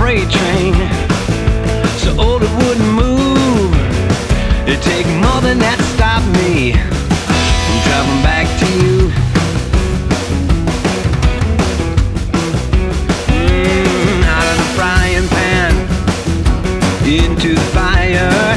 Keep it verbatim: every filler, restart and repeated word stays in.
freight train, so old it wouldn't move. It'd take more than that to stop me from traveling back to you. Mm, out of the frying pan into the fire.